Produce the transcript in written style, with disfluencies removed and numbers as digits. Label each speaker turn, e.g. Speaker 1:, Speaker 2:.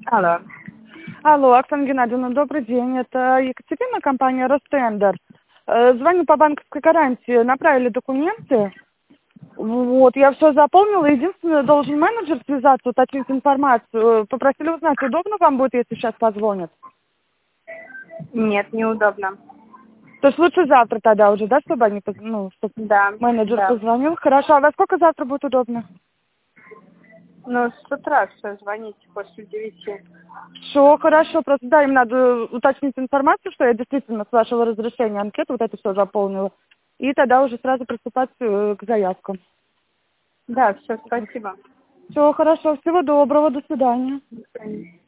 Speaker 1: Алло.
Speaker 2: Алло, Оксана Геннадьевна, добрый день. Это Екатерина, компания «Ростендер». Звоню по банковской гарантии. Направили документы. Вот, я все заполнила. Единственное, должен менеджер связаться, уточнить информацию. Попросили узнать, удобно вам будет, если сейчас позвонят?
Speaker 1: Нет, неудобно.
Speaker 2: То есть лучше завтра тогда уже, да, чтобы они, чтобы
Speaker 1: Да.
Speaker 2: менеджер
Speaker 1: Да.
Speaker 2: позвонил. Хорошо, а во сколько завтра будет удобно?
Speaker 1: Ну, с утра все, звоните после 9.
Speaker 2: Все, хорошо, просто да, им надо уточнить информацию, что я действительно с вашего разрешения анкету вот это все заполнила. И тогда уже сразу приступать к заявкам.
Speaker 1: Да, все, спасибо.
Speaker 2: Все, хорошо, всего доброго, до свидания.
Speaker 1: До свидания.